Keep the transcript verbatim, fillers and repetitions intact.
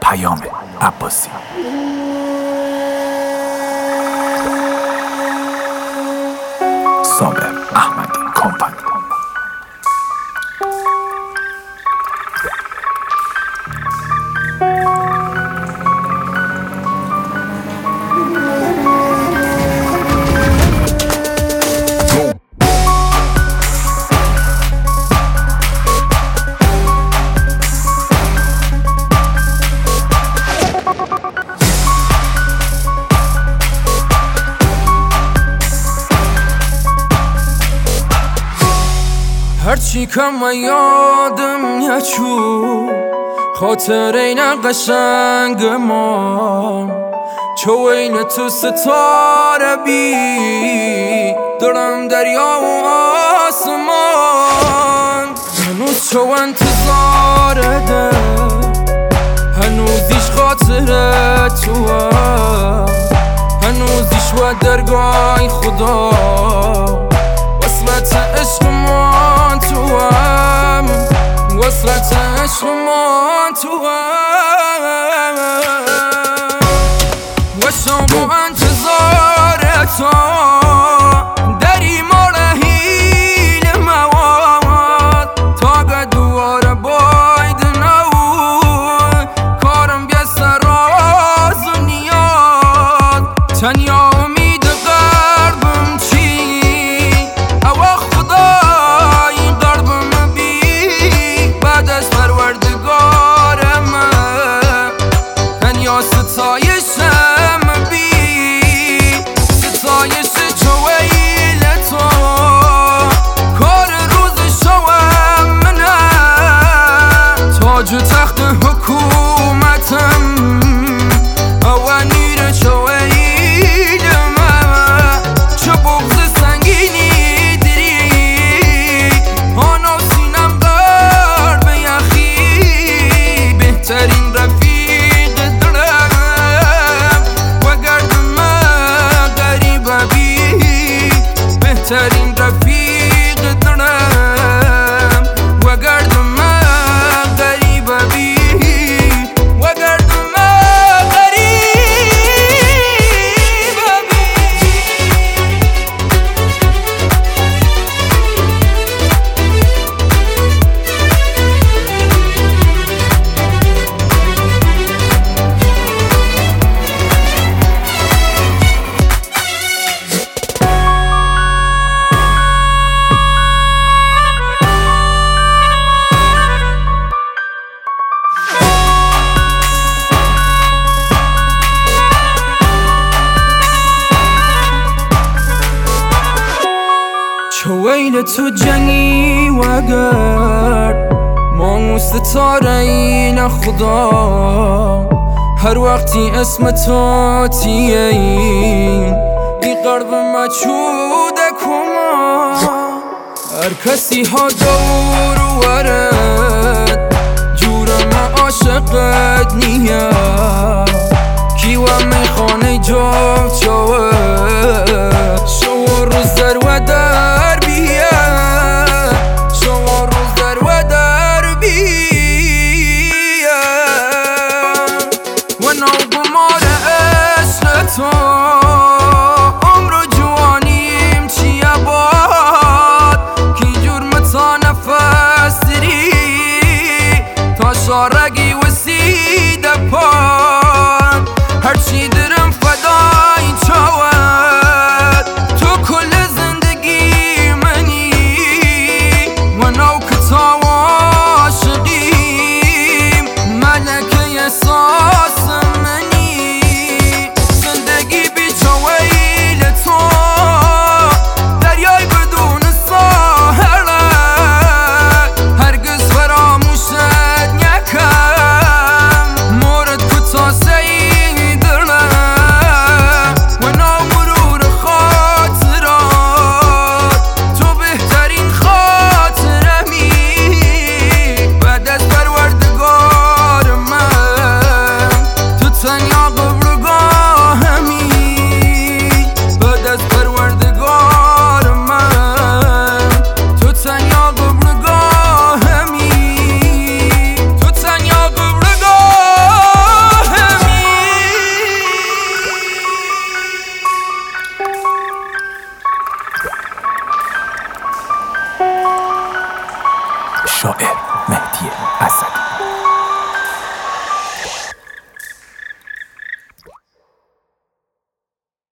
پیام عباسی. صابر احمدی کمپانی. هرچی کم و یادم یچو خاطر این قشنگ ما چو این تو ستاره بی دارم دریا و آسمان هنوز چو انتظار ده هنوزیش خاطر تو هنوزیش و درگاه خدا وصلت عشق من تو هم وصلت عشق من تو هم و شام و انتظار تو دری ما رهین مواد تا دواره باید نو کارم بیا سراز و نیاد تنیا امید قربم چی او خدای قربم بی بعد از پروردگار من تنیا ستایشم بی ستایش چویل تو کار روز شوم منم تاج و تخت حکومتم اوانیر چویل من چه بغض سنگینی دری آنا سینم قرب یخی بهترین رفیق دارم و گردم غریبه بی بهترین رفیق دارم و گردم غریبه بی و گردم غریبه بی چویل تو جنگی و گرد ما ستاره این خدا هر وقتی اسم تو تیین بی قرب مچوده کما هر کسی ها دور ورد جورم عاشقت نیه کیوه میخانه جا چوه شو روز در و در بیه شو روز در و در بیه و نو بمار عشق تو عمر و جوانیم چیه باد کی جرمتا نفس دری تا شارگی و سیده پاد هرچی درم فدای شاعر مهدی اسدی.